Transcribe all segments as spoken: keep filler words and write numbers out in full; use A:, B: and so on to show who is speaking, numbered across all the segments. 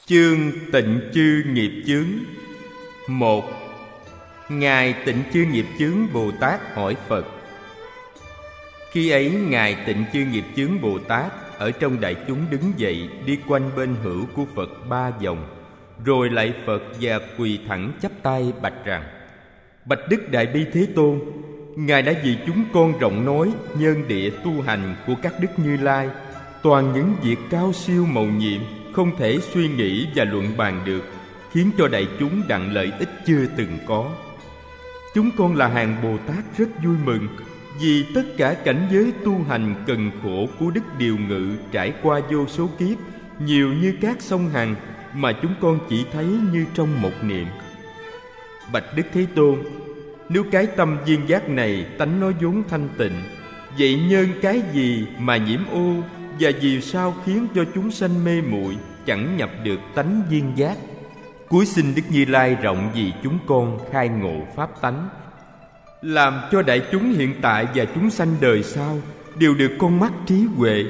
A: Chương Tịnh Chư Nghiệp Chướng. Một. Ngài Tịnh Chư Nghiệp Chướng Bồ Tát hỏi Phật. Khi ấy Ngài Tịnh Chư Nghiệp Chướng Bồ Tát ở trong đại chúng đứng dậy, đi quanh bên hữu của Phật ba vòng, rồi lạy Phật và quỳ thẳng chắp tay bạch rằng: Bạch Đức Đại Bi Thế Tôn, Ngài đã vì chúng con rộng nói nhân địa tu hành của các Đức Như Lai, toàn những việc cao siêu mầu nhiệm, không thể suy nghĩ và luận bàn được, khiến cho đại chúng đặng lợi ích chưa từng có. Chúng con là hàng Bồ Tát rất vui mừng, vì tất cả cảnh giới tu hành cần khổ của Đức Điều Ngự trải qua vô số kiếp, nhiều như các sông Hằng, mà chúng con chỉ thấy như trong một niệm. Bạch Đức Thế Tôn, nếu cái tâm viên giác này tánh nó vốn thanh tịnh, vậy nhân cái gì mà nhiễm ô, và vì sao khiến cho chúng sanh mê muội, chẳng nhập được tánh viên giác? Cúi xin Đức Như Lai rộng vì chúng con khai ngộ pháp tánh, làm cho đại chúng hiện tại và chúng sanh đời sau đều được con mắt trí huệ.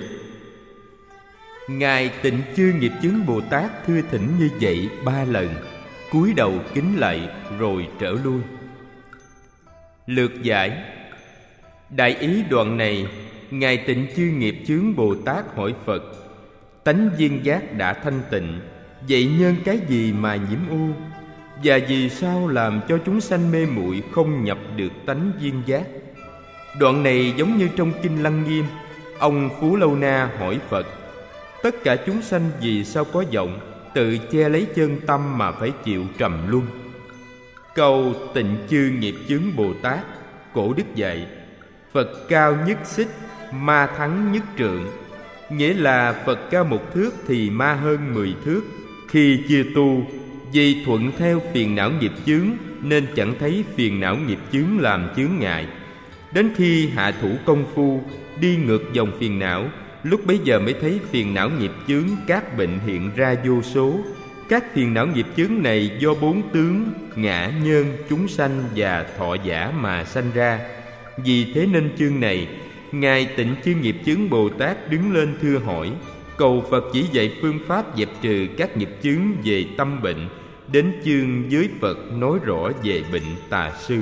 A: Ngài Tịnh Chư Nghiệp Chướng Bồ Tát thưa thỉnh như vậy ba lần, cúi đầu kính lạy rồi trở lui. Lược giải. Đại ý đoạn này, Ngài Tịnh Chư Nghiệp Chướng Bồ Tát hỏi Phật: Tánh viên giác đã thanh tịnh, vậy nhân cái gì mà nhiễm ô, và vì sao làm cho chúng sanh mê muội không nhập được tánh viên giác? Đoạn này giống như trong Kinh Lăng Nghiêm, ông Phú Lâu Na hỏi Phật: Tất cả chúng sanh vì sao có vọng, tự che lấy chân tâm mà phải chịu trầm luân? Câu Tịnh Chư Nghiệp Chướng Bồ Tát, Cổ Đức dạy: Phật cao nhất xích, ma thắng nhất trượng. Nghĩa là Phật cao một thước thì ma hơn mười thước. Khi chưa tu, vì thuận theo phiền não nghiệp chướng, nên chẳng thấy phiền não nghiệp chướng làm chướng ngại. Đến khi hạ thủ công phu, đi ngược dòng phiền não, lúc bấy giờ mới thấy phiền não nghiệp chướng các bệnh hiện ra vô số. Các phiền não nghiệp chướng này do bốn tướng ngã, nhân, chúng sanh và thọ giả mà sanh ra. Vì thế nên chương này, Ngài Tịnh Chư Nghiệp Chướng Bồ Tát đứng lên thưa hỏi, cầu Phật chỉ dạy phương pháp dẹp trừ các nghiệp chướng về tâm bệnh. Đến chương với Phật nói rõ về bệnh tà sư.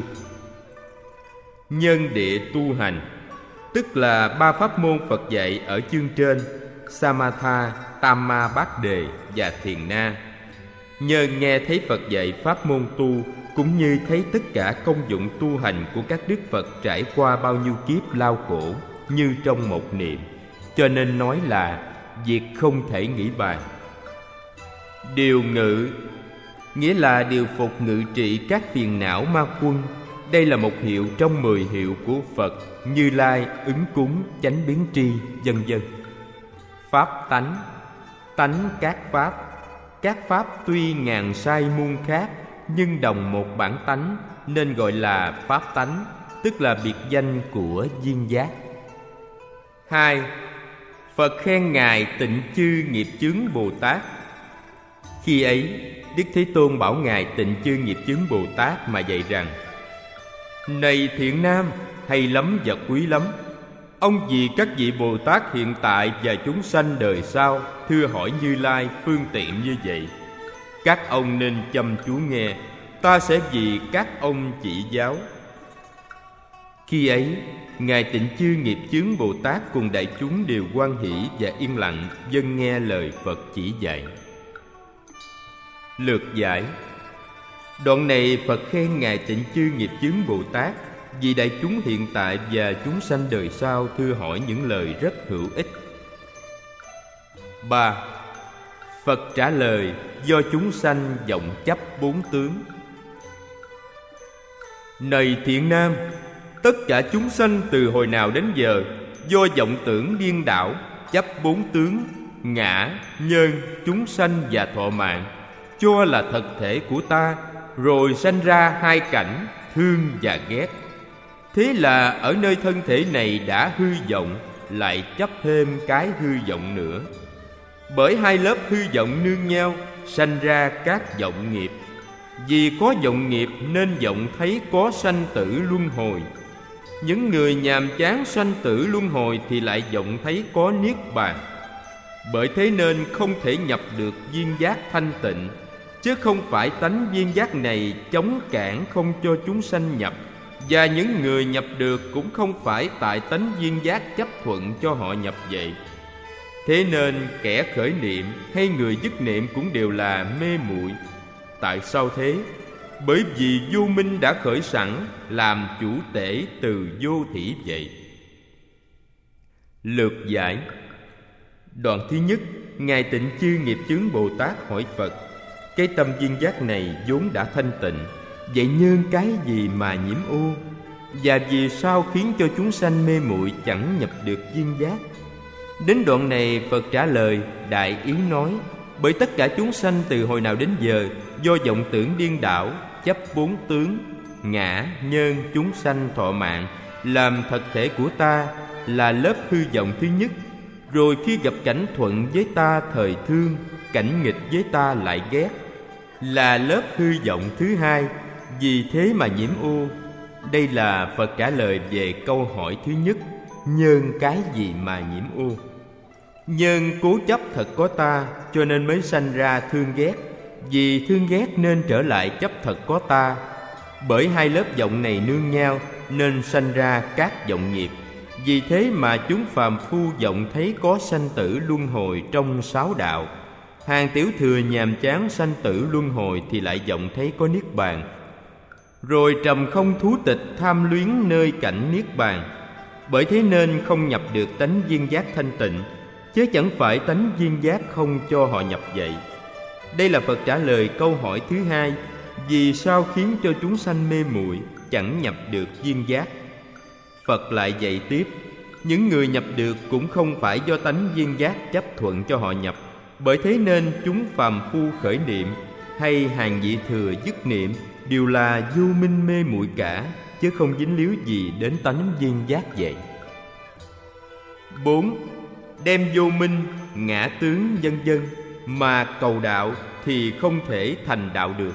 A: Nhân địa tu hành, tức là ba pháp môn Phật dạy ở chương trên: Samatha, Tamma Bát Đề và Thiền Na. Nhờ nghe thấy Phật dạy pháp môn tu, cũng như thấy tất cả công dụng tu hành của các Đức Phật trải qua bao nhiêu kiếp lao khổ, như trong một niệm, cho nên nói là việc không thể nghĩ bàn. Điều ngự, nghĩa là điều phục ngự trị các phiền não ma quân. Đây là một hiệu trong mười hiệu của Phật Như Lai, ứng cúng, chánh biến tri, vân vân. Pháp tánh, tánh các pháp. Các pháp tuy ngàn sai muôn khác, nhưng đồng một bản tánh, nên gọi là pháp tánh, tức là biệt danh của viên giác. Hai. Phật khen Ngài Tịnh Chư Nghiệp Chướng Bồ Tát. Khi ấy, Đức Thế Tôn bảo Ngài Tịnh Chư Nghiệp Chướng Bồ Tát mà dạy rằng: Này thiện nam, hay lắm và quý lắm, ông vì các vị Bồ Tát hiện tại và chúng sanh đời sau thưa hỏi Như Lai phương tiện như vậy. Các ông nên chăm chú nghe, ta sẽ vì các ông chỉ giáo. Khi ấy, Ngài Tịnh Chư Nghiệp Chướng Bồ Tát cùng đại chúng đều hoan hỷ và yên lặng vâng nghe lời Phật chỉ dạy. Lược giải. Đoạn này Phật khen Ngài Tịnh Chư Nghiệp Chướng Bồ Tát vì đại chúng hiện tại và chúng sanh đời sau thưa hỏi những lời rất hữu ích. Ba. Phật trả lời do chúng sanh vọng chấp bốn tướng. Này thiện nam, tất cả chúng sanh từ hồi nào đến giờ do vọng tưởng điên đảo, chấp bốn tướng ngã, nhân, chúng sanh và thọ mạng, cho là thật thể của ta, rồi sanh ra hai cảnh thương và ghét. Thế là ở nơi thân thể này đã hư vọng, lại chấp thêm cái hư vọng nữa. Bởi hai lớp hư vọng nương nhau, sanh ra các vọng nghiệp. Vì có vọng nghiệp nên vọng thấy có sanh tử luân hồi. Những người nhàm chán sanh tử luân hồi thì lại vọng thấy có niết bàn. Bởi thế nên không thể nhập được viên giác thanh tịnh, chứ không phải tánh viên giác này chống cản không cho chúng sanh nhập. Và những người nhập được cũng không phải tại tánh viên giác chấp thuận cho họ nhập vậy. Thế nên kẻ khởi niệm hay người dứt niệm cũng đều là mê muội. Tại sao thế? Bởi vì vô minh đã khởi sẵn, làm chủ tể từ vô thỉ vậy. Lược giải. Đoạn thứ nhất, Ngài Tịnh Chư Nghiệp Chướng Bồ Tát hỏi Phật: cái tâm viên giác này vốn đã thanh tịnh, vậy nhân cái gì mà nhiễm ô? Và vì sao khiến cho chúng sanh mê muội chẳng nhập được viên giác? Đến đoạn này Phật trả lời đại ý nói: bởi tất cả chúng sanh từ hồi nào đến giờ, do vọng tưởng điên đảo, chấp bốn tướng ngã, nhân, chúng sanh thọ mạng làm thật thể của ta, là lớp hư vọng thứ nhất. Rồi khi gặp cảnh thuận với ta thời thương, cảnh nghịch với ta lại ghét, là lớp hư vọng thứ hai. Vì thế mà nhiễm ô. Đây là Phật trả lời về câu hỏi thứ nhất: nhân cái gì mà nhiễm ô? Nhân cố chấp thật có ta, cho nên mới sanh ra thương ghét. Vì thương ghét nên trở lại chấp thật có ta. Bởi hai lớp vọng này nương nhau, nên sanh ra các vọng nghiệp. Vì thế mà chúng phàm phu vọng thấy có sanh tử luân hồi trong sáu đạo. Hàng tiểu thừa nhàm chán sanh tử luân hồi thì lại vọng thấy có niết bàn. Rồi trầm không thú tịch tham luyến nơi cảnh niết bàn. Bởi thế nên không nhập được tánh viên giác thanh tịnh, chứ chẳng phải tánh viên giác không cho họ nhập vậy. Đây là Phật trả lời câu hỏi thứ hai: vì sao khiến cho chúng sanh mê muội chẳng nhập được viên giác? Phật lại dạy tiếp: những người nhập được cũng không phải do tánh viên giác chấp thuận cho họ nhập. Bởi thế nên chúng phàm phu khởi niệm hay hàng vị thừa dứt niệm đều là vô minh mê muội cả, chứ không dính líu gì đến tánh viên giác vậy. Bốn. Đem vô minh, ngã tướng vân vân mà cầu đạo thì không thể thành đạo được.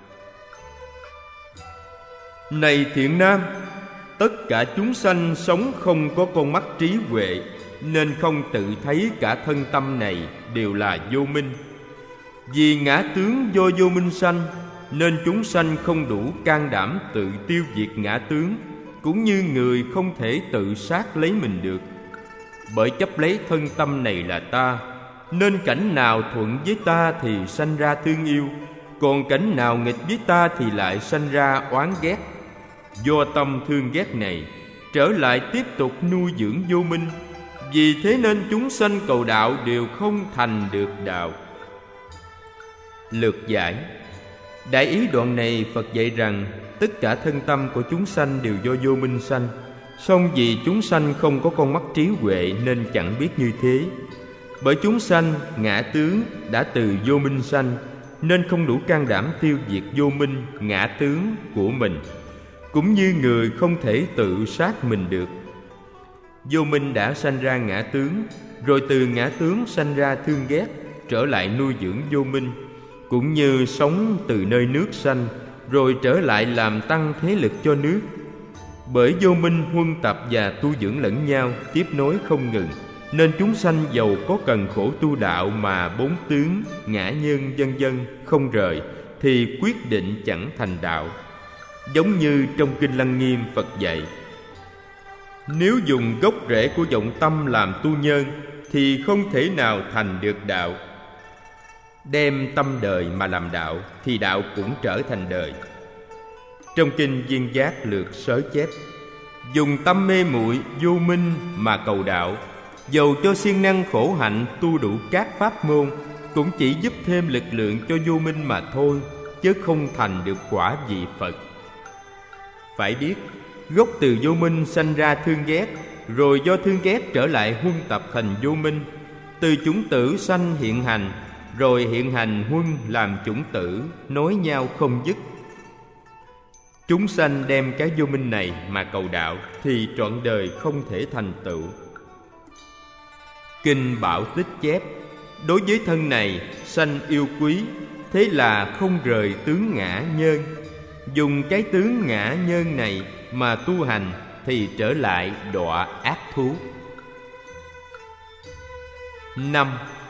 A: Này thiện nam, tất cả chúng sanh sống không có con mắt trí huệ, nên không tự thấy cả thân tâm này đều là vô minh. Vì ngã tướng do vô minh sanh, nên chúng sanh không đủ can đảm tự tiêu diệt ngã tướng, cũng như người không thể tự sát lấy mình được. Bởi chấp lấy thân tâm này là ta, nên cảnh nào thuận với ta thì sanh ra thương yêu, còn cảnh nào nghịch với ta thì lại sanh ra oán ghét. Do tâm thương ghét này trở lại tiếp tục nuôi dưỡng vô minh. Vì thế nên chúng sanh cầu đạo đều không thành được đạo. Lược giải. Đại ý đoạn này Phật dạy rằng tất cả thân tâm của chúng sanh đều do vô minh sanh. Song vì chúng sanh không có con mắt trí huệ nên chẳng biết như thế. Bởi chúng sanh ngã tướng đã từ vô minh sanh, nên không đủ can đảm tiêu diệt vô minh ngã tướng của mình, cũng như người không thể tự sát mình được. Vô minh đã sanh ra ngã tướng, rồi từ ngã tướng sanh ra thương ghét, trở lại nuôi dưỡng vô minh, cũng như sống từ nơi nước sanh, rồi trở lại làm tăng thế lực cho nước. Bởi vô minh huân tập và tu dưỡng lẫn nhau, tiếp nối không ngừng, nên chúng sanh dầu có cần khổ tu đạo mà bốn tướng, ngã nhân vân vân không rời, thì quyết định chẳng thành đạo. Giống như trong Kinh Lăng Nghiêm Phật dạy: nếu dùng gốc rễ của vọng tâm làm tu nhân, thì không thể nào thành được đạo. Đem tâm đời mà làm đạo, thì đạo cũng trở thành đời. Trong Kinh Viên Giác Lược Sớ chép: dùng tâm mê muội vô minh mà cầu đạo, dầu cho siêng năng khổ hạnh tu đủ các pháp môn, cũng chỉ giúp thêm lực lượng cho vô minh mà thôi, chứ không thành được quả vị Phật. Phải biết, gốc từ vô minh sanh ra thương ghét, rồi do thương ghét trở lại huân tập thành vô minh. Từ chủng tử sanh hiện hành, rồi hiện hành huân làm chủng tử, nối nhau không dứt. Chúng sanh đem cái vô minh này mà cầu đạo, thì trọn đời không thể thành tựu. Kinh Bảo Tích chép: đối với thân này sanh yêu quý, thế là không rời tướng ngã nhân. Dùng cái tướng ngã nhân này mà tu hành, thì trở lại đọa ác thú. Năm.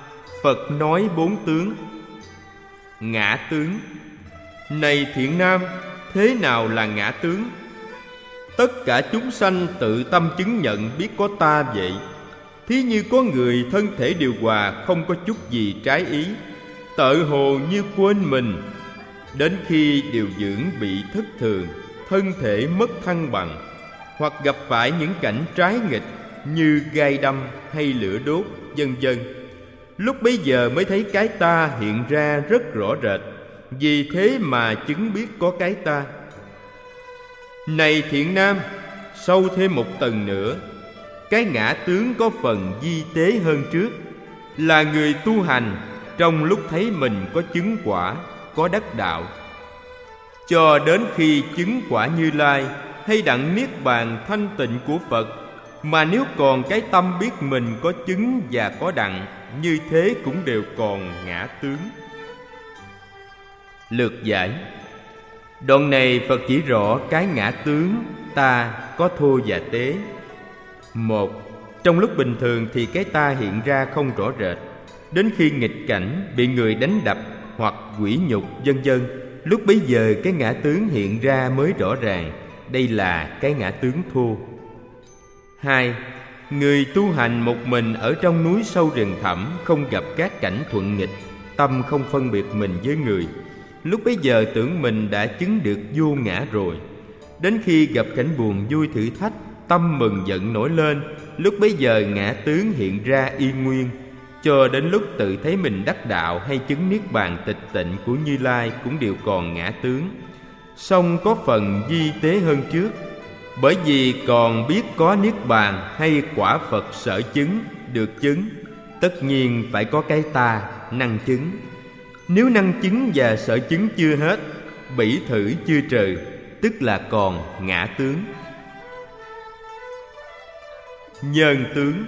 A: Phật nói bốn tướng. Ngã tướng. Này thiện nam, thế nào là ngã tướng? Tất cả chúng sanh tự tâm chứng nhận biết có ta vậy. Thí như có người thân thể điều hòa, không có chút gì trái ý, tợ hồ như quên mình. Đến khi điều dưỡng bị thất thường, thân thể mất thăng bằng, hoặc gặp phải những cảnh trái nghịch như gai đâm hay lửa đốt, vân vân, lúc bấy giờ mới thấy cái ta hiện ra rất rõ rệt. Vì thế mà chứng biết có cái ta. Này thiện nam, sâu thêm một tầng nữa, cái ngã tướng có phần vi tế hơn trước, là người tu hành trong lúc thấy mình có chứng quả, có đắc đạo, cho đến khi chứng quả Như Lai hay đặng niết bàn thanh tịnh của Phật, mà nếu còn cái tâm biết mình có chứng và có đặng, như thế cũng đều còn ngã tướng. Lược giải. Đoạn này Phật chỉ rõ cái ngã tướng ta có thô và tế. Một, trong lúc bình thường thì cái ta hiện ra không rõ rệt. Đến khi nghịch cảnh, bị người đánh đập hoặc quỷ nhục vân vân, lúc bấy giờ cái ngã tướng hiện ra mới rõ ràng. Đây là cái ngã tướng thô. Hai, người tu hành một mình ở trong núi sâu rừng thẳm, không gặp các cảnh thuận nghịch, tâm không phân biệt mình với người. Lúc bấy giờ tưởng mình đã chứng được vô ngã rồi. Đến khi gặp cảnh buồn vui thử thách, tâm mừng giận nổi lên. Lúc bấy giờ ngã tướng hiện ra y nguyên, cho đến lúc tự thấy mình đắc đạo hay chứng niết bàn tịch tịnh của Như Lai cũng đều còn ngã tướng, song có phần vi tế hơn trước. Bởi vì còn biết có niết bàn hay quả Phật sở chứng, được chứng, tất nhiên phải có cái ta năng chứng. Nếu năng chứng và sở chứng chưa hết, bỉ thử chưa trừ, tức là còn ngã tướng. Nhân tướng.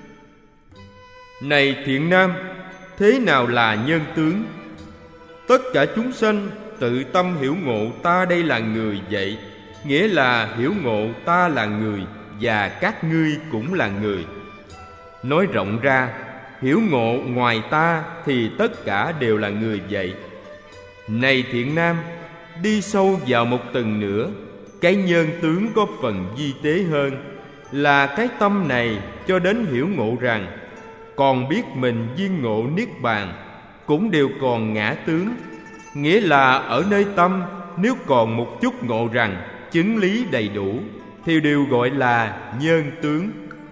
A: Này thiện nam, thế nào là nhân tướng? Tất cả chúng sanh tự tâm hiểu ngộ ta đây là người vậy, nghĩa là hiểu ngộ ta là người và các ngươi cũng là người. Nói rộng ra, hiểu ngộ ngoài ta thì tất cả đều là người vậy. Này thiện nam, đi sâu vào một tầng nữa, cái nhân tướng có phần vi tế hơn, là cái tâm này cho đến hiểu ngộ rằng còn biết mình viên ngộ niết bàn, cũng đều còn ngã tướng. Nghĩa là ở nơi tâm, nếu còn một chút ngộ rằng chứng lý đầy đủ, thì đều gọi là nhân tướng.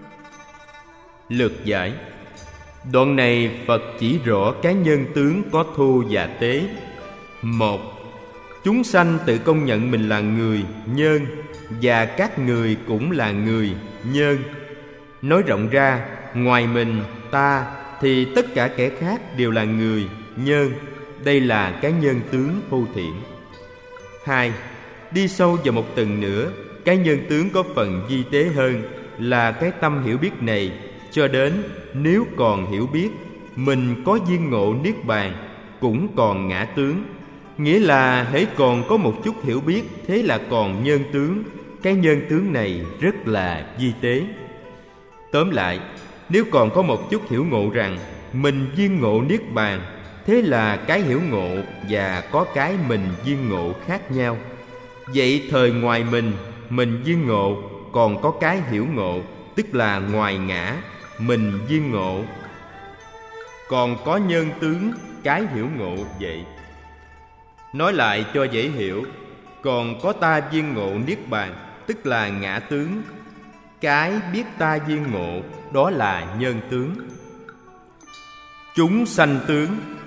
A: Lược giải. Đoạn này Phật chỉ rõ cái nhân tướng có thô và tế. Một, chúng sanh tự công nhận mình là người, nhân, và các người cũng là người, nhân. Nói rộng ra, ngoài mình, ta, thì tất cả kẻ khác đều là người, nhân. Đây là cái nhân tướng thô thiển. Hai, đi sâu vào một tầng nữa, cái nhân tướng có phần vi tế hơn, là cái tâm hiểu biết này, cho đến nếu còn hiểu biết mình có viên ngộ niết bàn, cũng còn ngã tướng. Nghĩa là hễ còn có một chút hiểu biết, thế là còn nhân tướng. Cái nhân tướng này rất là vi tế. Tóm lại, nếu còn có một chút hiểu ngộ rằng mình viên ngộ niết bàn, thế là cái hiểu ngộ và có cái mình viên ngộ khác nhau. Vậy thời ngoài mình, mình viên ngộ, còn có cái hiểu ngộ, tức là ngoài ngã, mình viên ngộ, còn có nhân tướng, cái hiểu ngộ vậy. Nói lại cho dễ hiểu, còn có ta viên ngộ niết bàn, tức là ngã tướng, cái biết ta viên ngộ, đó là nhân tướng. Chúng sanh tướng.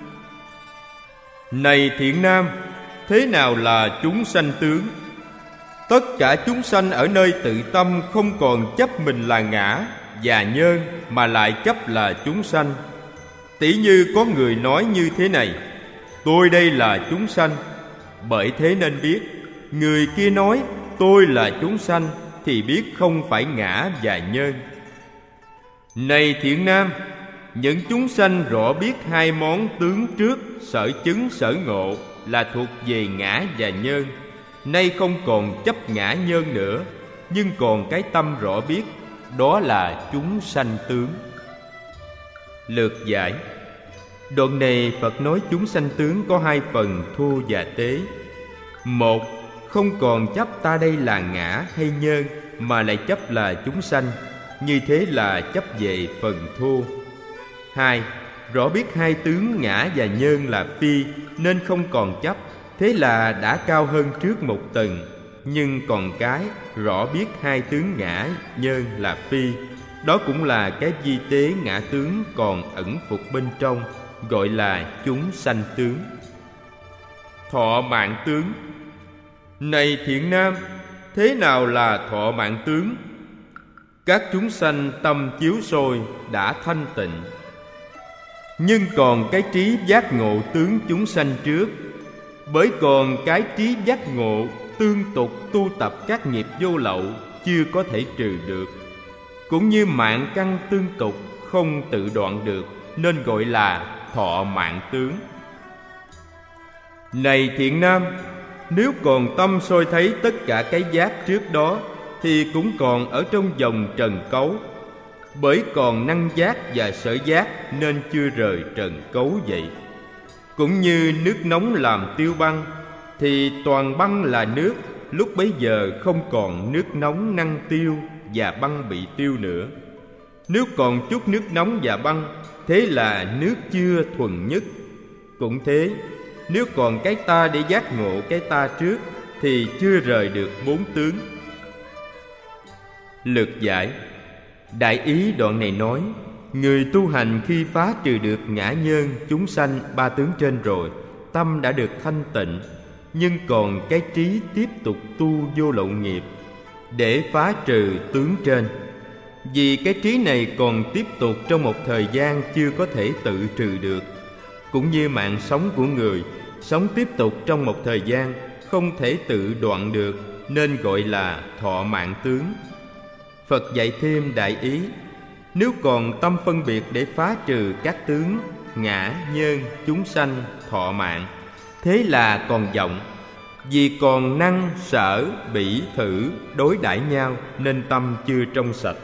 A: Này thiện nam, thế nào là chúng sanh tướng? Tất cả chúng sanh ở nơi tự tâm không còn chấp mình là ngã và nhân, mà lại chấp là chúng sanh. Tỷ như có người nói như thế này: tôi đây là chúng sanh. Bởi thế nên biết, người kia nói tôi là chúng sanh, thì biết không phải ngã và nhân. Này thiện nam, những chúng sanh rõ biết hai món tướng trước, sở chứng sở ngộ, là thuộc về ngã và nhân. Nay không còn chấp ngã nhân nữa, nhưng còn cái tâm rõ biết, đó là chúng sanh tướng. Lược giải. Đoạn này Phật nói chúng sanh tướng có hai phần thô và tế. Một, không còn chấp ta đây là ngã hay nhân, mà lại chấp là chúng sanh, như thế là chấp về phần thô. Hai, rõ biết hai tướng ngã và nhân là phi, nên không còn chấp, thế là đã cao hơn trước một tầng. Nhưng còn cái rõ biết hai tướng ngã nhân là phi, đó cũng là cái vi tế ngã tướng còn ẩn phục bên trong, gọi là chúng sanh tướng. Thọ mạng tướng. Này thiện nam, thế nào là thọ mạng tướng? Các chúng sanh tâm chiếu soi đã thanh tịnh, nhưng còn cái trí giác ngộ tướng chúng sanh trước. Bởi còn cái trí giác ngộ tương tục tu tập các nghiệp vô lậu chưa có thể trừ được, cũng như mạng căn tương tục không tự đoạn được, nên gọi là thọ mạng tướng. Này thiện nam, nếu còn tâm soi thấy tất cả cái giác trước đó, thì cũng còn ở trong vòng trần cấu. Bởi còn năng giác và sở giác nên chưa rời trần cấu vậy. Cũng như nước nóng làm tiêu băng, thì toàn băng là nước, lúc bấy giờ không còn nước nóng năng tiêu và băng bị tiêu nữa. Nếu còn chút nước nóng và băng, thế là nước chưa thuần nhất. Cũng thế, nếu còn cái ta để giác ngộ cái ta trước, thì chưa rời được bốn tướng. Lược giải. Đại ý đoạn này nói, người tu hành khi phá trừ được ngã nhân, chúng sanh, ba tướng trên rồi, tâm đã được thanh tịnh, nhưng còn cái trí tiếp tục tu vô lậu nghiệp để phá trừ tướng trên. Vì cái trí này còn tiếp tục trong một thời gian chưa có thể tự trừ được. Cũng như mạng sống của người, sống tiếp tục trong một thời gian không thể tự đoạn được, nên gọi là thọ mạng tướng. Phật dạy thêm đại ý, nếu còn tâm phân biệt để phá trừ các tướng ngã, nhân, chúng sanh, thọ mạng, thế là còn vọng. Vì còn năng, sở, bỉ, thử, đối đãi nhau, nên tâm chưa trong sạch.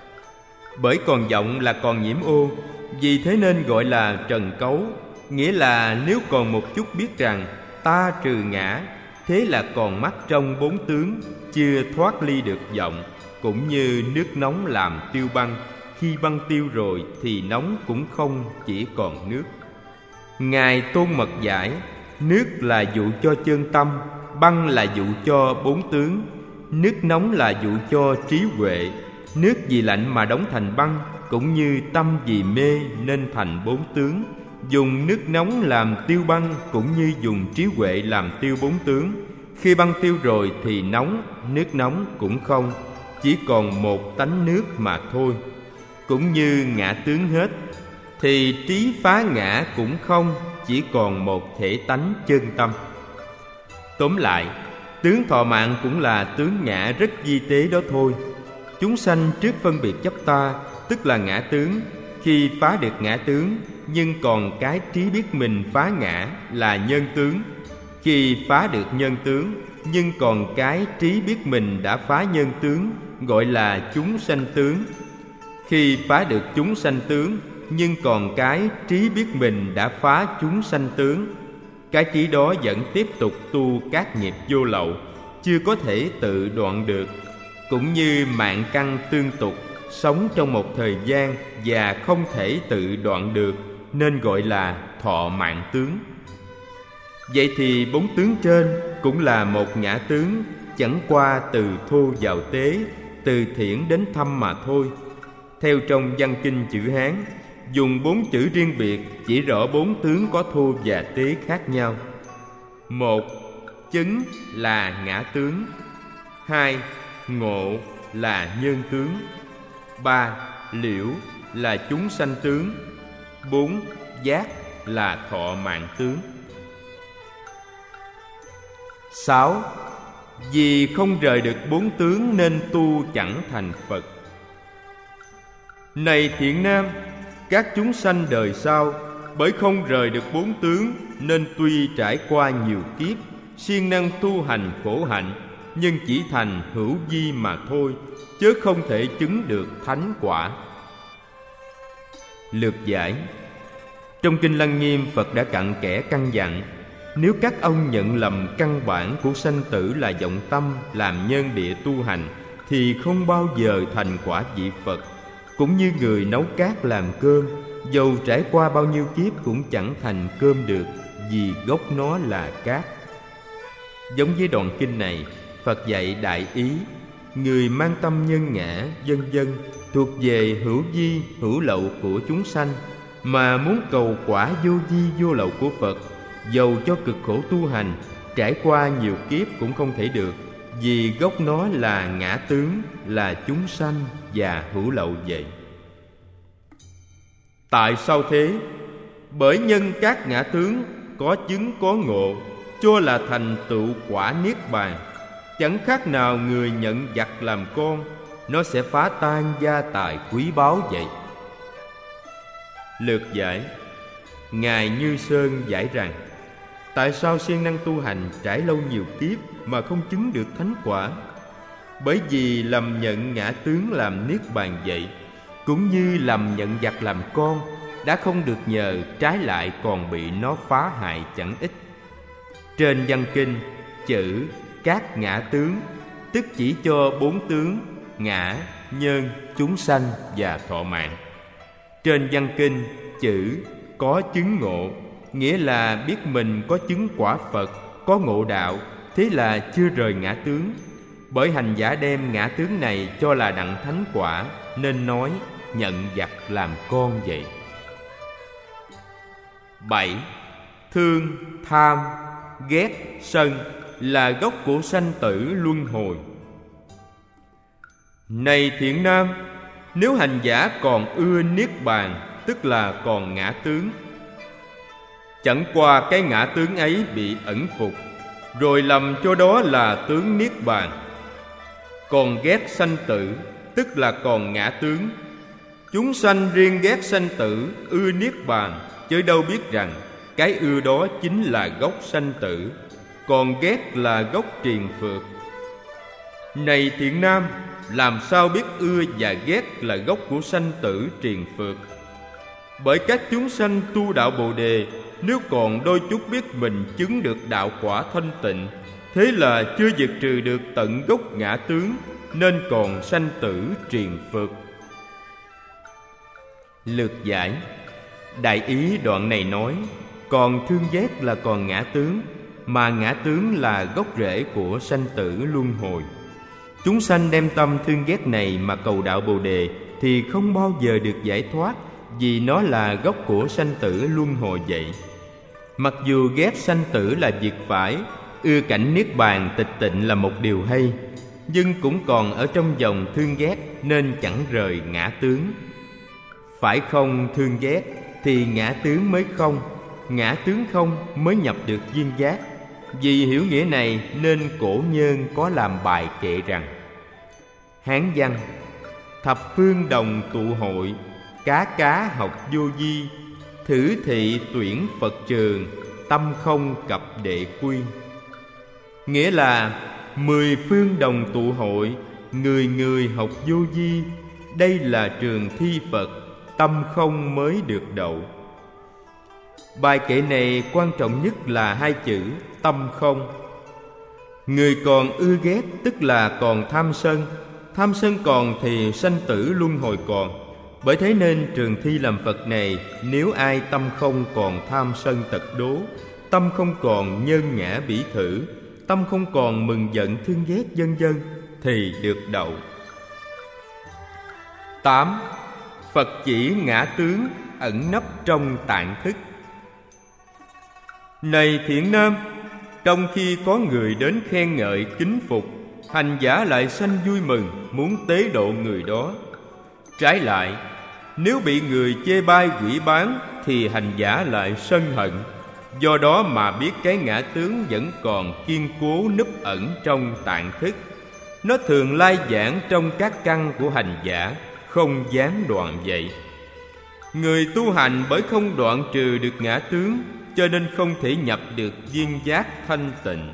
A: Bởi còn vọng là còn nhiễm ô, vì thế nên gọi là trần cấu. Nghĩa là nếu còn một chút biết rằng ta trừ ngã, thế là còn mắc trong bốn tướng, chưa thoát ly được vọng. Cũng như nước nóng làm tiêu băng, khi băng tiêu rồi thì nóng cũng không, chỉ còn nước. Ngài Tôn Mật giải, nước là dụ cho chân tâm, băng là dụ cho bốn tướng, nước nóng là dụ cho trí huệ. Nước vì lạnh mà đóng thành băng, cũng như tâm vì mê nên thành bốn tướng. Dùng nước nóng làm tiêu băng, cũng như dùng trí huệ làm tiêu bốn tướng. Khi băng tiêu rồi thì nóng, nước nóng cũng không, chỉ còn một tánh nước mà thôi. Cũng như ngã tướng hết, thì trí phá ngã cũng không, chỉ còn một thể tánh chân tâm. Tóm lại, tướng thọ mạng cũng là tướng ngã rất vi tế đó thôi. Chúng sanh trước phân biệt chấp ta, tức là ngã tướng. Khi phá được ngã tướng, nhưng còn cái trí biết mình phá ngã là nhân tướng. Khi phá được nhân tướng, nhưng còn cái trí biết mình đã phá nhân tướng, gọi là chúng sanh tướng. Khi phá được chúng sanh tướng, nhưng còn cái trí biết mình đã phá chúng sanh tướng, cái trí đó vẫn tiếp tục tu các nghiệp vô lậu, chưa có thể tự đoạn được. Cũng như mạng căn tương tục, sống trong một thời gian và không thể tự đoạn được, nên gọi là thọ mạng tướng. Vậy thì bốn tướng trên cũng là một ngã tướng, chẳng qua từ thô vào tế, từ thiển đến thâm mà thôi. Theo trong văn kinh chữ Hán, dùng bốn chữ riêng biệt chỉ rõ bốn tướng có thô và tế khác nhau. Một, chứng là ngã tướng. Hai, ngộ là nhân tướng. Ba, liễu là chúng sanh tướng. Bốn, giác là thọ mạng tướng. Sáu, vì không rời được bốn tướng nên tu chẳng thành Phật. Này thiện nam, các chúng sanh đời sau bởi không rời được bốn tướng nên tuy trải qua nhiều kiếp, siêng năng tu hành khổ hạnh, nhưng chỉ thành hữu vi mà thôi, chớ không thể chứng được thánh quả. Lược giải. Trong Kinh Lăng Nghiêm, Phật đã cặn kẽ căn dặn: nếu các ông nhận lầm căn bản của sanh tử là vọng tâm làm nhân địa tu hành, thì không bao giờ thành quả vị Phật. Cũng như người nấu cát làm cơm, dầu trải qua bao nhiêu kiếp cũng chẳng thành cơm được, vì gốc nó là cát. Giống với đoạn kinh này, Phật dạy đại ý: người mang tâm nhân ngã, vân vân, thuộc về hữu vi, hữu lậu của chúng sanh, mà muốn cầu quả vô vi, vô lậu của Phật, dầu cho cực khổ tu hành, trải qua nhiều kiếp cũng không thể được, vì gốc nó là ngã tướng, là chúng sanh và hữu lậu vậy. Tại sao thế? Bởi nhân các ngã tướng có chứng có ngộ, cho là thành tựu quả niết bàn. Chẳng khác nào người nhận giặc làm con, nó sẽ phá tan gia tài quý báu vậy. Lược giải. Ngài Như Sơn giải rằng: tại sao siêng năng tu hành trải lâu nhiều kiếp mà không chứng được thánh quả? Bởi vì lầm nhận ngã tướng làm niết bàn vậy, cũng như lầm nhận giặc làm con, đã không được nhờ, trái lại còn bị nó phá hại chẳng ít. Trên văn kinh, chữ các ngã tướng tức chỉ cho bốn tướng: ngã, nhân, chúng sanh và thọ mạng. Trên văn kinh, chữ có chứng ngộ nghĩa là biết mình có chứng quả Phật, có ngộ đạo, thế là chưa rời ngã tướng. Bởi hành giả đem ngã tướng này cho là đặng thánh quả, nên nói nhận giặc làm con vậy. Bảy. Thương, tham, ghét, sân là gốc của sanh tử luân hồi. Này thiện nam, nếu hành giả còn ưa niết bàn, tức là còn ngã tướng, chẳng qua cái ngã tướng ấy bị ẩn phục, rồi lầm cho đó là tướng niết bàn. Còn ghét sanh tử, tức là còn ngã tướng. Chúng sanh riêng ghét sanh tử, ưa niết bàn, chứ đâu biết rằng cái ưa đó chính là gốc sanh tử, còn ghét là gốc triền phược. Này thiện nam, làm sao biết ưa và ghét là gốc của sanh tử triền phược? Bởi các chúng sanh tu đạo Bồ Đề, nếu còn đôi chút biết mình chứng được đạo quả thanh tịnh, thế là chưa diệt trừ được tận gốc ngã tướng, nên còn sanh tử triền phược. Lược giải. Đại ý đoạn này nói, còn thương ghét là còn ngã tướng, mà ngã tướng là gốc rễ của sanh tử luân hồi. Chúng sanh đem tâm thương ghét này mà cầu đạo Bồ Đề thì không bao giờ được giải thoát, vì nó là gốc của sanh tử luân hồi vậy. Mặc dù ghét sanh tử là việc phải, ưa cảnh niết bàn tịch tịnh là một điều hay, nhưng cũng còn ở trong dòng thương ghét nên chẳng rời ngã tướng. Phải không thương ghét thì ngã tướng mới không, ngã tướng không mới nhập được duyên giác. Vì hiểu nghĩa này nên cổ nhân có làm bài kệ rằng: Hán văn: thập phương đồng tụ hội, cá cá học vô vi, thử thị tuyển Phật trường, tâm không cập đệ quy. Nghĩa là mười phương đồng tụ hội, người người học vô vi, đây là trường thi Phật, tâm không mới được đậu. Bài kệ này quan trọng nhất là hai chữ tâm không. Người còn ưa ghét tức là còn tham sân, tham sân còn thì sanh tử luân hồi còn. Bởi thế nên trường thi làm Phật này, nếu ai tâm không còn tham sân tật đố, tâm không còn nhân ngã bỉ thử, tâm không còn mừng giận thương ghét vân vân, thì được đậu. Tám. Phật chỉ ngã tướng ẩn nấp trong tạng thức. Này thiện nam, trong khi có người đến khen ngợi kính phục, hành giả lại sanh vui mừng, muốn tế độ người đó. Trái lại, nếu bị người chê bai quỷ bán thì hành giả lại sân hận. Do đó mà biết cái ngã tướng vẫn còn kiên cố núp ẩn trong tạng thức. Nó thường lai vãng trong các căn của hành giả, không gián đoạn vậy. Người tu hành bởi không đoạn trừ được ngã tướng, cho nên không thể nhập được duyên giác thanh tịnh.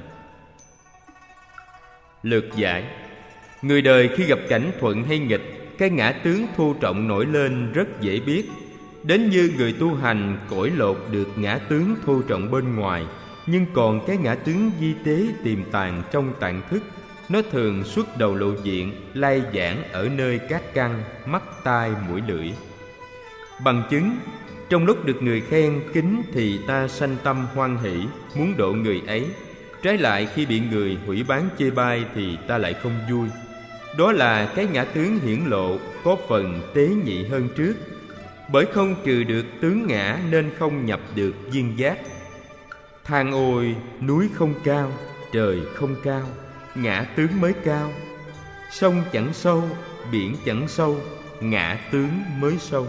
A: Lược giải. Người đời khi gặp cảnh thuận hay nghịch, cái ngã tướng thô trọng nổi lên rất dễ biết. Đến như người tu hành cõi lột được ngã tướng thô trọng bên ngoài, nhưng còn cái ngã tướng vi tế tiềm tàng trong tạng thức, nó thường xuất đầu lộ diện, lai giảng ở nơi các căn, mắt, tai, mũi, lưỡi. Bằng chứng, trong lúc được người khen kính thì ta sanh tâm hoan hỷ, muốn độ người ấy. Trái lại khi bị người hủy báng chê bai thì ta lại không vui. Đó là cái ngã tướng hiển lộ có phần tế nhị hơn trước. Bởi không trừ được tướng ngã nên không nhập được duyên giác. Than ôi, núi không cao, trời không cao, ngã tướng mới cao. Sông chẳng sâu, biển chẳng sâu, ngã tướng mới sâu.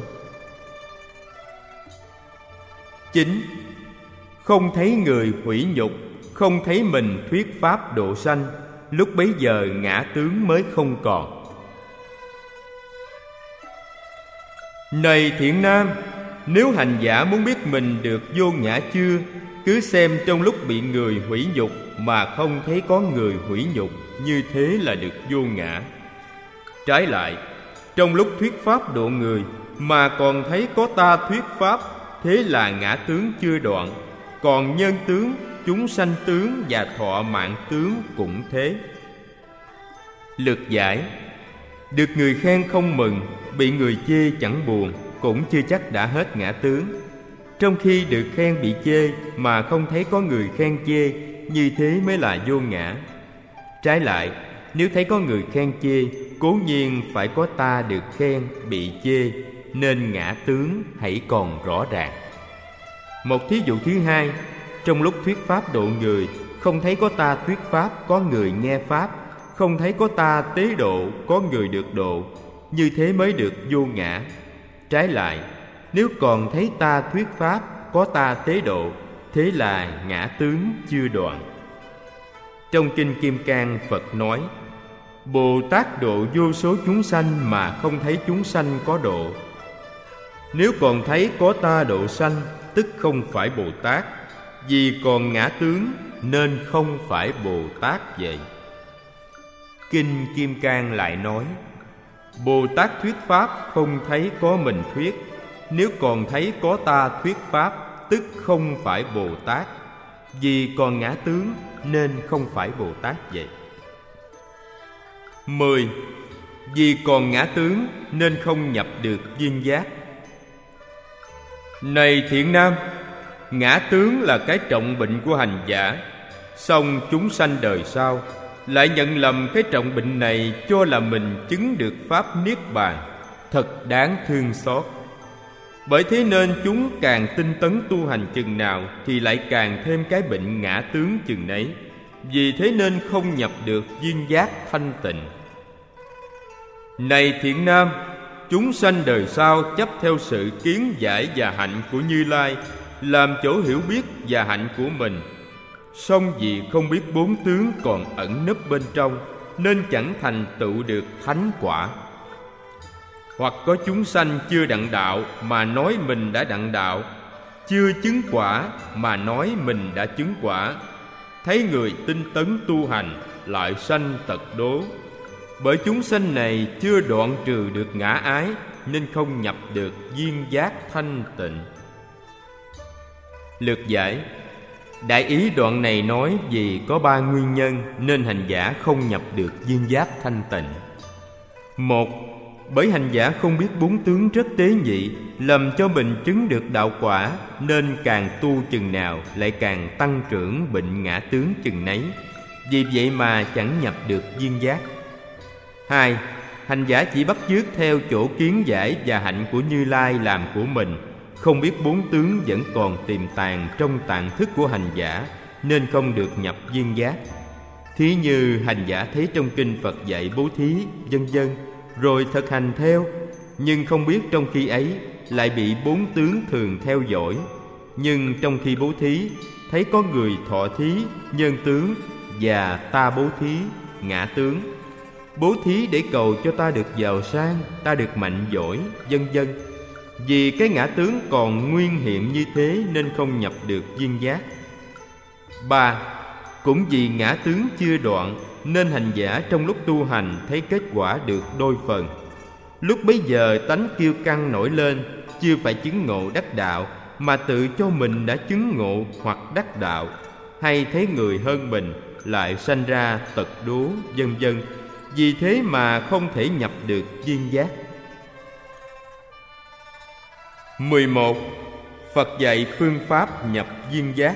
A: Chín. Không thấy người hủy nhục, không thấy mình thuyết pháp độ sanh, lúc bấy giờ ngã tướng mới không còn. Này thiện nam, nếu hành giả muốn biết mình được vô ngã chưa, cứ xem trong lúc bị người hủy nhục mà không thấy có người hủy nhục, như thế là được vô ngã. Trái lại, trong lúc thuyết pháp độ người mà còn thấy có ta thuyết pháp, thế là ngã tướng chưa đoạn. Còn nhân tướng, chúng sanh tướng và thọ mạng tướng cũng thế. Lược giải: được người khen không mừng, bị người chê chẳng buồn, cũng chưa chắc đã hết ngã tướng. Trong khi được khen bị chê mà không thấy có người khen chê, như thế mới là vô ngã. Trái lại, nếu thấy có người khen chê, cố nhiên phải có ta được khen bị chê, nên ngã tướng hãy còn rõ ràng. Một thí dụ thứ hai, trong lúc thuyết pháp độ người, không thấy có ta thuyết pháp, có người nghe pháp, không thấy có ta tế độ, có người được độ, như thế mới được vô ngã. Trái lại, nếu còn thấy ta thuyết pháp, có ta tế độ, thế là ngã tướng chưa đoạn. Trong Kinh Kim Cang, Phật nói: Bồ Tát độ vô số chúng sanh mà không thấy chúng sanh có độ. Nếu còn thấy có ta độ sanh, tức không phải Bồ Tát, vì còn ngã tướng nên không phải Bồ Tát vậy. Kinh Kim Cang lại nói: Bồ Tát thuyết pháp không thấy có mình thuyết, nếu còn thấy có ta thuyết pháp, tức không phải Bồ Tát, vì còn ngã tướng nên không phải Bồ Tát vậy. Mười. Vì còn ngã tướng nên không nhập được duyên giác. Này thiện nam, ngã tướng là cái trọng bệnh của hành giả, song chúng sanh đời sau lại nhận lầm cái trọng bệnh này cho là mình chứng được pháp niết bàn, thật đáng thương xót. Bởi thế nên chúng càng tinh tấn tu hành chừng nào thì lại càng thêm cái bệnh ngã tướng chừng nấy. Vì thế nên không nhập được duyên giác thanh tịnh. Này thiện nam, chúng sanh đời sau chấp theo sự kiến giải và hạnh của Như Lai làm chỗ hiểu biết và hạnh của mình, song vì không biết bốn tướng còn ẩn nấp bên trong nên chẳng thành tựu được thánh quả. Hoặc có chúng sanh chưa đặng đạo mà nói mình đã đặng đạo, chưa chứng quả mà nói mình đã chứng quả. Thấy người tinh tấn tu hành lại sanh tật đố. Bởi chúng sanh này chưa đoạn trừ được ngã ái nên không nhập được duyên giác thanh tịnh. Lược giải: đại ý đoạn này nói vì có ba nguyên nhân nên hành giả không nhập được duyên giác thanh tịnh. Một, bởi hành giả không biết bốn tướng rất tế nhị, lầm cho mình chứng được đạo quả, nên càng tu chừng nào lại càng tăng trưởng bệnh ngã tướng chừng nấy, vì vậy mà chẳng nhập được duyên giác. Hai, hành giả chỉ bắt chước theo chỗ kiến giải và hạnh của Như Lai làm của mình, không biết bốn tướng vẫn còn tiềm tàng trong tạng thức của hành giả, nên không được nhập duyên giác. Thí như hành giả thấy trong kinh Phật dạy bố thí, vân vân, rồi thực hành theo, nhưng không biết trong khi ấy lại bị bốn tướng thường theo dõi. Nhưng trong khi bố thí, thấy có người thọ thí, nhân tướng, và ta bố thí, ngã tướng. Bố thí để cầu cho ta được giàu sang, ta được mạnh giỏi, vân vân. Vì cái ngã tướng còn nguyên hiện như thế nên không nhập được duyên giác. Ba, cũng vì ngã tướng chưa đoạn nên hành giả trong lúc tu hành thấy kết quả được đôi phần. Lúc bấy giờ tánh kiêu căng nổi lên, chưa phải chứng ngộ đắc đạo, mà tự cho mình đã chứng ngộ hoặc đắc đạo, hay thấy người hơn mình, lại sanh ra tật đố, vân vân. Vì thế mà không thể nhập được viên giác. mười một. Phật dạy phương pháp nhập viên giác.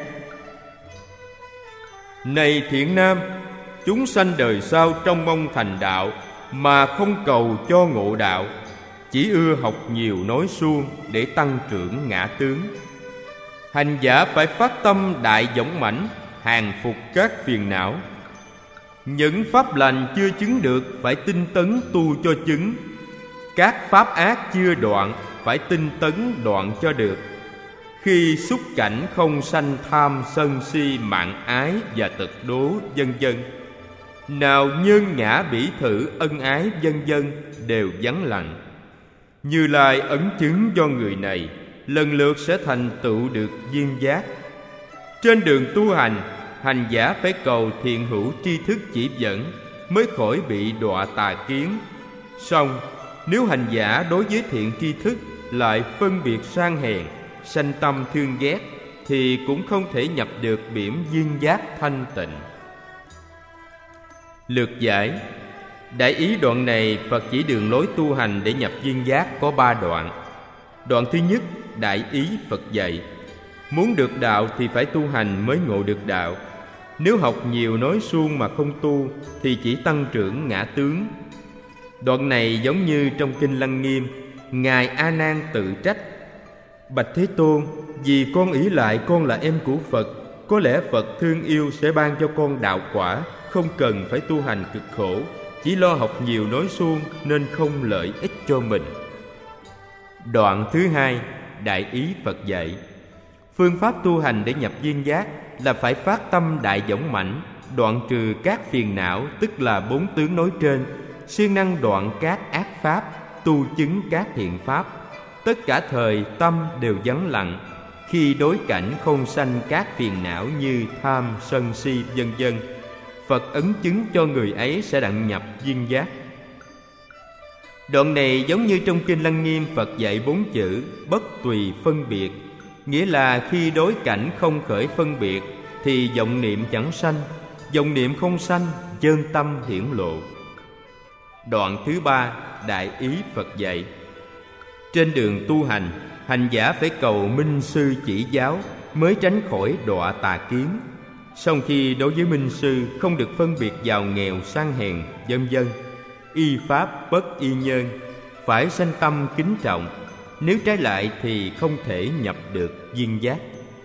A: Này thiện nam, chúng sanh đời sau trong mong thành đạo, mà không cầu cho ngộ đạo, chỉ ưa học nhiều nói suông để tăng trưởng ngã tướng. Hành giả phải phát tâm đại dũng mãnh, hàng phục các phiền não. Những pháp lành chưa chứng được, phải tinh tấn tu cho chứng. Các pháp ác chưa đoạn, phải tinh tấn đoạn cho được. Khi xúc cảnh không sanh tham sân si mạn ái và tật đố, vân vân. Nào nhân ngã bỉ thử ân ái, vân vân, đều vắng lặng. Như Lai ấn chứng cho người này, lần lượt sẽ thành tựu được viên giác. Trên đường tu hành, hành giả phải cầu thiện hữu tri thức chỉ dẫn, mới khỏi bị đọa tà kiến. Song nếu hành giả đối với thiện tri thức lại phân biệt sang hèn, sanh tâm thương ghét, thì cũng không thể nhập được biển viên giác thanh tịnh. Lược giải. Đại ý đoạn này, Phật chỉ đường lối tu hành để nhập viên giác có ba đoạn. Đoạn thứ nhất, đại ý Phật dạy: muốn được đạo thì phải tu hành mới ngộ được đạo. Nếu học nhiều nói suông mà không tu, thì chỉ tăng trưởng ngã tướng. Đoạn này giống như trong kinh Lăng Nghiêm, Ngài A Nan tự trách: bạch Thế Tôn, vì con ỷ lại con là em của Phật, có lẽ Phật thương yêu sẽ ban cho con đạo quả, không cần phải tu hành cực khổ, chỉ lo học nhiều nói suông nên không lợi ích cho mình. Đoạn thứ hai, đại ý Phật dạy: phương pháp tu hành để nhập viên giác là phải phát tâm đại dũng mãnh, đoạn trừ các phiền não, tức là bốn tướng nói trên, siêng năng đoạn các ác pháp, tu chứng các thiện pháp. Tất cả thời tâm đều vắng lặng. Khi đối cảnh không sanh các phiền não như tham, sân, si, vân vân, Phật ấn chứng cho người ấy sẽ đặng nhập viên giác. Đoạn này giống như trong kinh Lăng Nghiêm, Phật dạy bốn chữ bất tùy phân biệt, nghĩa là khi đối cảnh không khởi phân biệt thì vọng niệm chẳng sanh, vọng niệm không sanh, chân tâm hiển lộ. Đoạn thứ ba, đại ý Phật dạy: trên đường tu hành, hành giả phải cầu minh sư chỉ giáo, mới tránh khỏi đọa tà kiến. Song khi đối với minh sư không được phân biệt giàu nghèo sang hèn, vân vân, y pháp bất y nhân, phải sanh tâm kính trọng. Nếu trái lại thì không thể nhập được viên giác.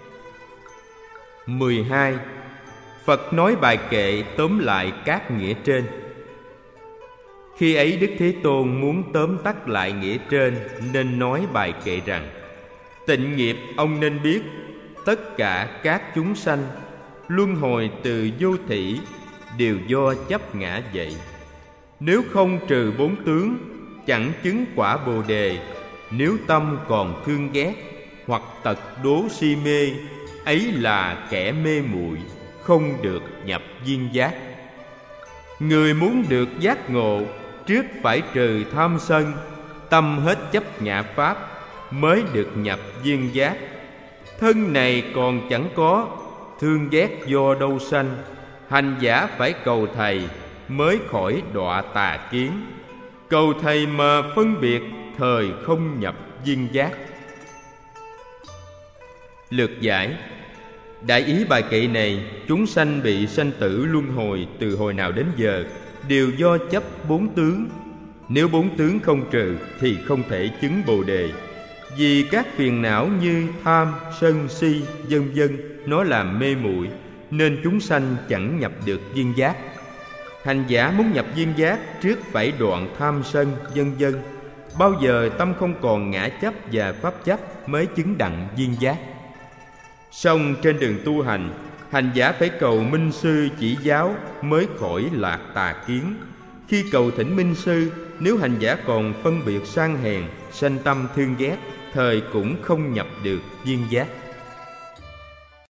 A: mười hai. Phật nói bài kệ tóm lại các nghĩa trên. Khi ấy Đức Thế Tôn muốn tóm tắt lại nghĩa trên, nên nói bài kệ rằng: tịnh nghiệp ông nên biết, tất cả các chúng sanh luân hồi từ vô thỉ, đều do chấp ngã vậy. Nếu không trừ bốn tướng, chẳng chứng quả Bồ Đề. Nếu tâm còn thương ghét, hoặc tật đố si mê, ấy là kẻ mê muội, không được nhập viên giác. Người muốn được giác ngộ, trước phải trừ tham sân, tâm hết chấp ngã pháp, mới được nhập viên giác. Thân này còn chẳng có, thương ghét do đâu sanh, hành giả phải cầu thầy, mới khỏi đọa tà kiến. Cầu thầy mà phân biệt, thời không nhập viên giác. Lược giải. Đại ý bài kệ này, chúng sanh bị sanh tử luân hồi từ hồi nào đến giờ, đều do chấp bốn tướng. Nếu bốn tướng không trừ thì không thể chứng Bồ Đề. Vì các phiền não như tham, sân, si, vân vân, nó làm mê muội, nên chúng sanh chẳng nhập được viên giác. Hành giả muốn nhập viên giác, trước phải đoạn tham sân, vân vân. Bao giờ tâm không còn ngã chấp và pháp chấp, mới chứng đặng viên giác. Song trên đường tu hành, hành giả phải cầu minh sư chỉ giáo, mới khỏi lạc tà kiến. Khi cầu thỉnh minh sư, nếu hành giả còn phân biệt sang hèn, sanh tâm thương ghét, thời cũng không nhập được viên giác.